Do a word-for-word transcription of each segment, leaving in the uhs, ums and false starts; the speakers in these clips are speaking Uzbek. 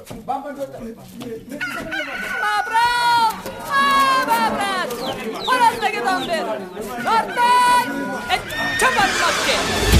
Mabrat! Mabrat! Xo'randaga dam ber. Ortay! Et chaparmoqqa.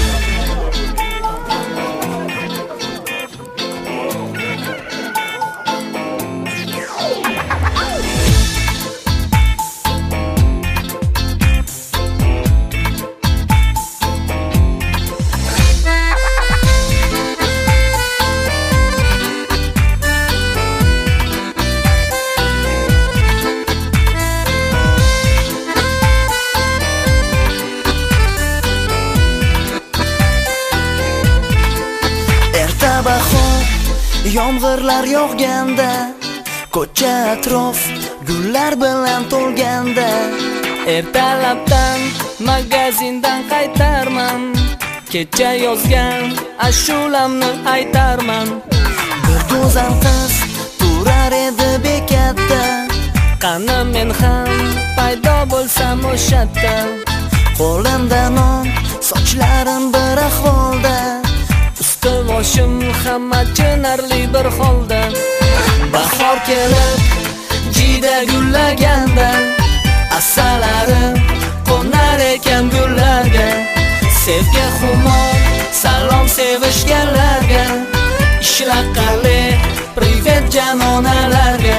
Yomg'irlar yog'ganda, ko'cha atrof gullar bilan to'lganda, ertalabdan magazindan qaytarman, kecha yozgan ashulamni aytarman. Bir go'zal qiz turar edi bekatda, qani men ham paydo bo'lsam o'shatda. Qo'limda non, sochlarim bir ahvolda, boshim hamma chinarli bir holda. Bahor kelib jida gullaganda, asalarim qo'nar ekan gullarga. Sevga xumor salom sevishganlarga, ishlaqali privet janonalarga.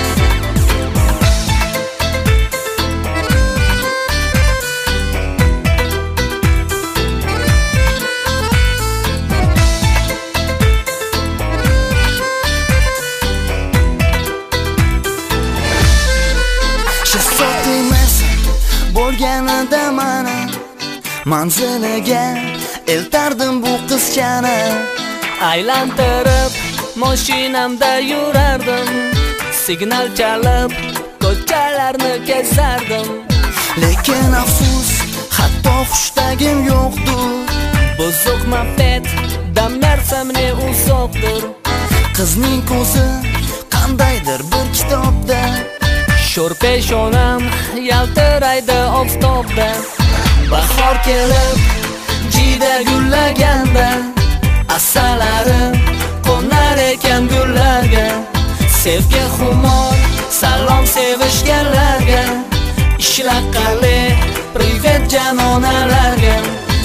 Bo'lganida mana manziliga eltardim bu qizchani. Aylantirib mashinamda yurardim, signal chalib ko'chalarni kezardim. Lekin afsus, hatto xushtagim yo'qdir. Buzuq mafet damlarsamni uzoqdir. Qizning ko'zi qandaydir bir kitobda, sho'r peshonam yaltiraydi oftobda. Bahor kelib jida gullaganda, asalarim qo'nar ekan gullarga. Sevga xumor salom sevishganlarga, ishlaqali privet janonalarga.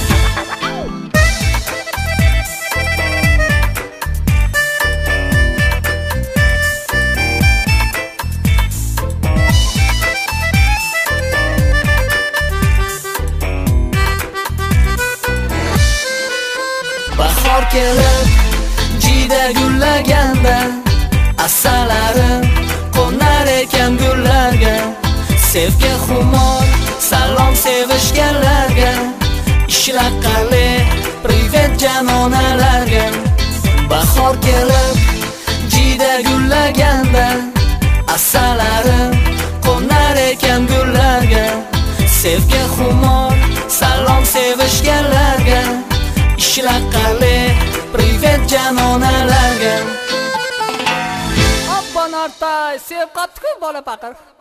Bahor kelib jida gullaganda, asalarim qo'nar ekan gullarga. Sevga xumor salom sevishganlarga, ishlaqali privet janonalarga. Bahor kelib jida gullaganda, asalarim qo'nar ekan gullarga. Sevga xumor salom sevishganlarga, ishlaqali privet janonalarga. Obbo Nortay, sev qotdi-ku bola paqir.